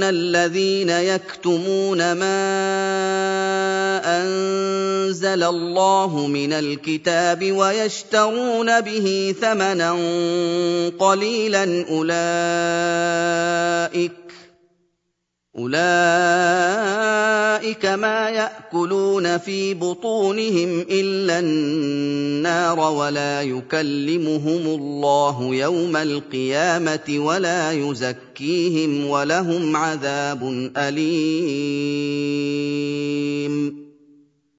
الذين يكتمون ما أنزل الله من الكتاب ويشترون به ثمنا قليلا أولئك ما يأكلون في بطونهم إلا النار ولا يكلمهم الله يوم القيامة ولا يزكيهم ولهم عذاب أليم